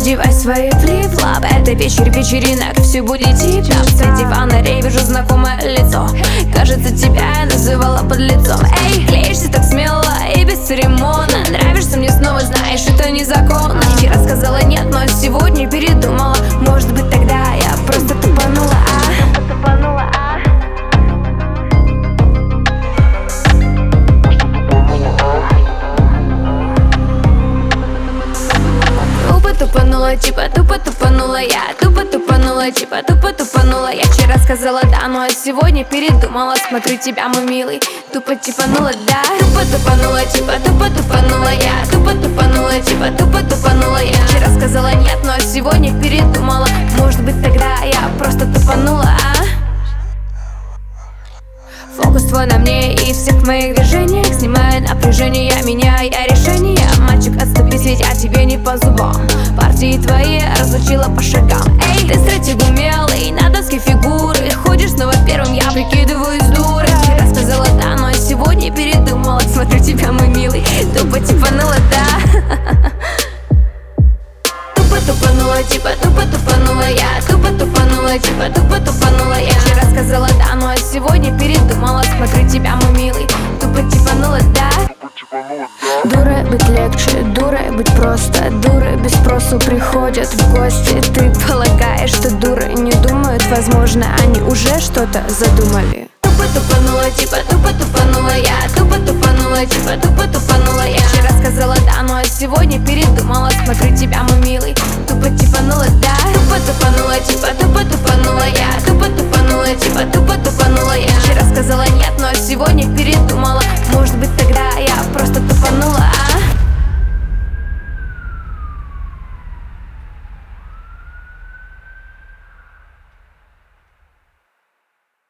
Надевай свои флип-флоп, это вечер вечеринок, все будет тип-топ. С дивана вижу знакомое лицо, кажется, тебя я называла подлецом. Эй, клеишься так смело и бесцеремонно, нравишься мне снова, знаешь, это незаконно. Вчера сказала нет, но сегодня передумала. Может быть, тогда я просто тупанула, Тупанула, типа тупо тупанула я, тупо тупанула, типа тупо тупанула я. Вчера сказала да, но сегодня передумала. Смотрю тебя, мой милый, тупо типанула, да. Тупо тупанула, типа тупо тупанула я, тупо тупанула, типа тупо тупанула я. Вчера сказала нет, но сегодня передумала. Может быть, тогда я просто тупанула, Фокус твой на мне и всех моих движениях снимает напряжение, меняя решение. Мальчик, отступись, ведь я тебе не по зубам. Партии твои разучила по шагам. Эй, ты стратег умелый, на доске фигуры. Ходишь снова первым, я прикидываюсь дурой. Вчера сказала да, но сегодня передумала. Смотрю тебя, мой милый, тупо типанула, да. Тупо тупанула, типа тупо тупанула я, тупо тупанула, типа тупо тупанула я. Вчера сказала да, но сегодня передумала. Смотрю тебя, мой милый, тупо типанула, да. Дурой быть легче, дурой быть просто. Дуры без спросу приходят в гости. Ты полагаешь, что дуры не думают? Возможно, они уже что-то задумали. Тупо тупанула, типа тупо тупанула я, тупо тупанула, типа тупо тупанула я. Вчера сказала да, но сегодня передумала. Смотрю тебя, мой милый, тупо типанула, да. Тупо тупанула, типа тупо тупанула я, тупо тупанула, типа тупо тупанула я. Вчера сказала нет, но сегодня передумала. Может быть, тогда я просто тупанула.